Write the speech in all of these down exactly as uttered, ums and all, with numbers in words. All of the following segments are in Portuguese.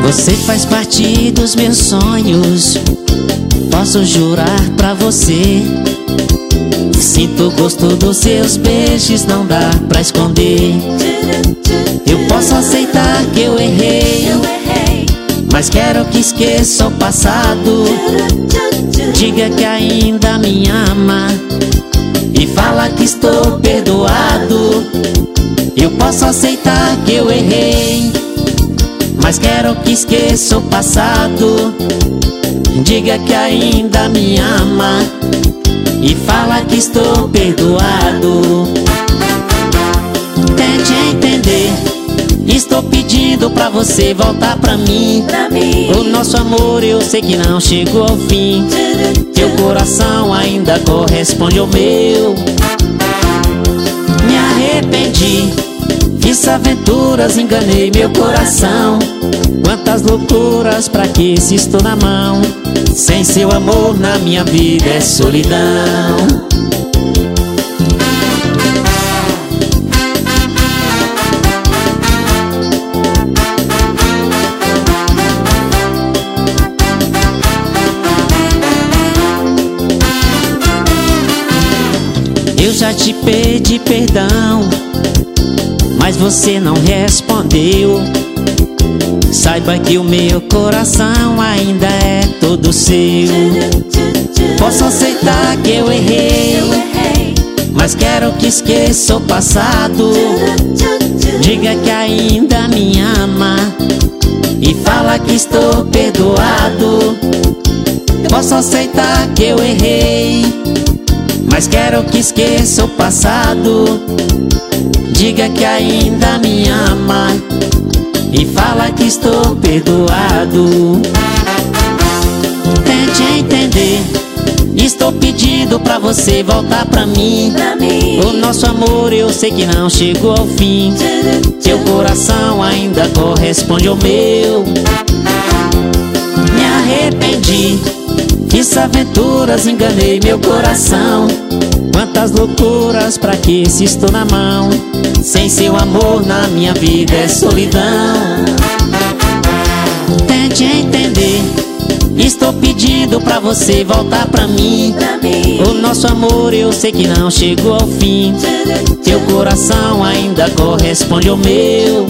Você faz parte dos meus sonhos, posso jurar pra você. Sinto o gosto dos seus beijos, não dá pra esconder. Eu posso aceitar que eu errei, mas quero que esqueça o passado. Diga que ainda me ama e fala que estou perdoado. Eu posso aceitar que eu errei, mas quero que esqueça o passado. Diga que ainda me ama e fala que estou perdoado. Tente entender, estou pedindo pra você voltar pra mim. Pra mim. O nosso amor eu sei que não chegou ao fim. Teu coração ainda corresponde ao meu. Me arrependi, fiz aventuras, enganei meu coração. Quantas loucuras, pra que se estou na mão? Sem seu amor na minha vida é solidão. Eu já te pedi perdão, mas você não respondeu. Saiba que o meu coração ainda é todo seu. Posso aceitar que eu errei, mas quero que esqueça o passado. Diga que ainda me ama e fala que estou perdoado. Posso aceitar que eu errei, mas quero que esqueça o passado. Diga que ainda me ama e fala que estou perdoado. Tente entender, estou pedindo pra você voltar pra mim. Pra mim. O nosso amor eu sei que não chegou ao fim. Teu coração ainda corresponde ao meu. Me arrependi, fiz aventuras, enganei meu coração. Quantas loucuras, pra que se estou na mão? Sem seu amor na minha vida é solidão. Tente entender, estou pedindo pra você voltar pra mim. Pra mim. O nosso amor eu sei que não chegou ao fim. Teu coração ainda corresponde ao meu.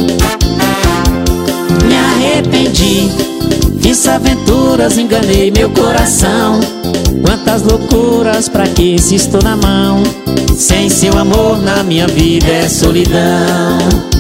Me arrependi, fiz aventuras, enganei meu coração. Quantas loucuras, pra que se estou na mão? Sem seu amor na minha vida é solidão.